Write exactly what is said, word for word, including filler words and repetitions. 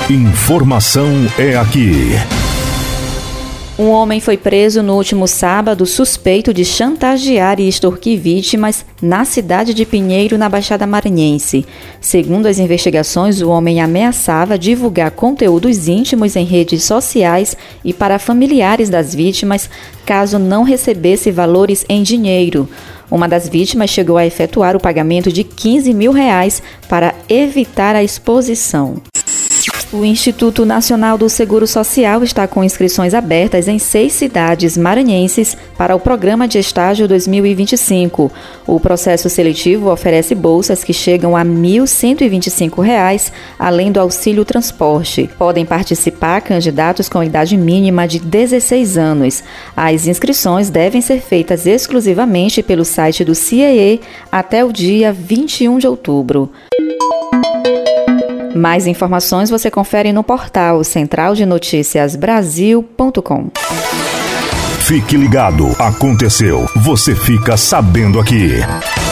Informação é aqui. Um homem foi preso no último sábado suspeito de chantagear e extorquir vítimas na cidade de Pinheiro, na Baixada Maranhense. Segundo as investigações, o homem ameaçava divulgar conteúdos íntimos em redes sociais e para familiares das vítimas, caso não recebesse valores em dinheiro. Uma das vítimas chegou a efetuar o pagamento de quinze mil reais para evitar a exposição. O Instituto Nacional do Seguro Social está com inscrições abertas em seis cidades maranhenses para o Programa de Estágio dois mil e vinte e cinco. O processo seletivo oferece bolsas que chegam a mil cento e vinte e cinco reais, além do auxílio transporte. Podem participar candidatos com idade mínima de dezesseis anos. As inscrições devem ser feitas exclusivamente pelo site do C I E até o dia vinte e um de outubro. Mais informações você confere no portal central de notícias brasil ponto com. Fique ligado, aconteceu, você fica sabendo aqui.